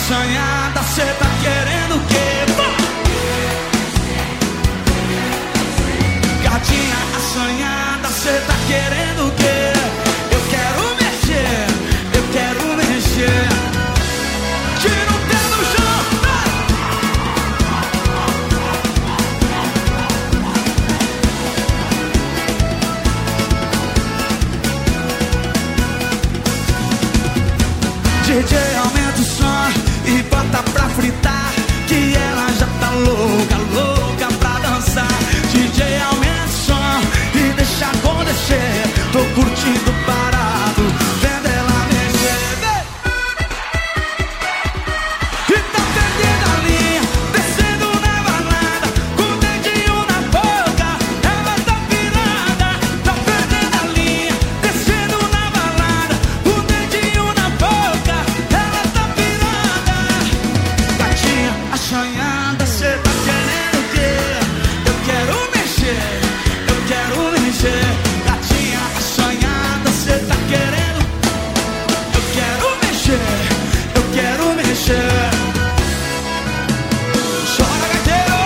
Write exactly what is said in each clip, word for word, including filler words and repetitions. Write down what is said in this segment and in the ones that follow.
assanhada, cê tá querendo o quê? Gatinha assanhada, cê tá querendo o quê? Eu quero mexer, eu quero mexer. Tira o pé do chão. D J, aumenta o som e bota pra fritar, que ela já tá louca, louca pra dançar. D J, aumenta o som e deixa acontecer. Tô curtindo parado, vendo ela mexer. E tá perdendo a linha, descendo na balada, com o dedinho na boca, ela tá pirada. Tá perdendo a linha, descendo na balada, com o dedinho na boca, ela tá pirada. Gatinha assanhada, cê tá querendo o quê? Eu quero mexer, eu quero mexer. Gatinha assanhada, cê tá querendo? Eu quero mexer, eu quero mexer. Chora, gaiteiro.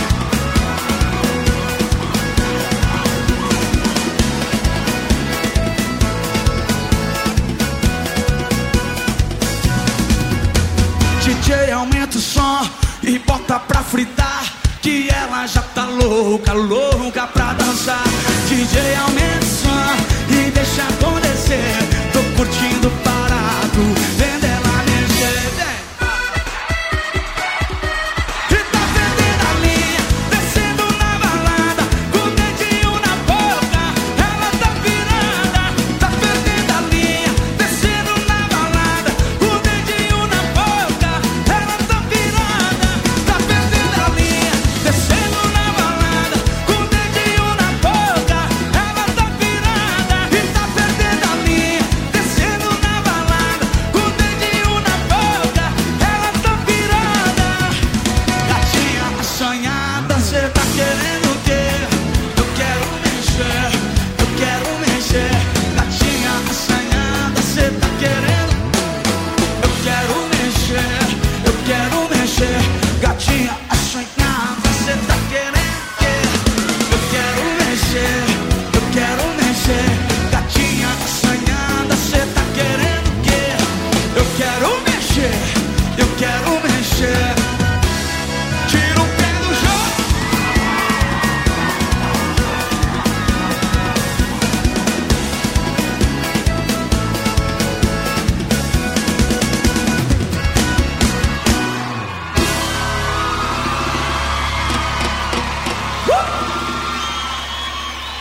D J, aumenta o som e bota pra fritar, que ela já tá louca, louca pra dançar. D J, aumenta o som e deixa acontecer. Tô curtindo parado,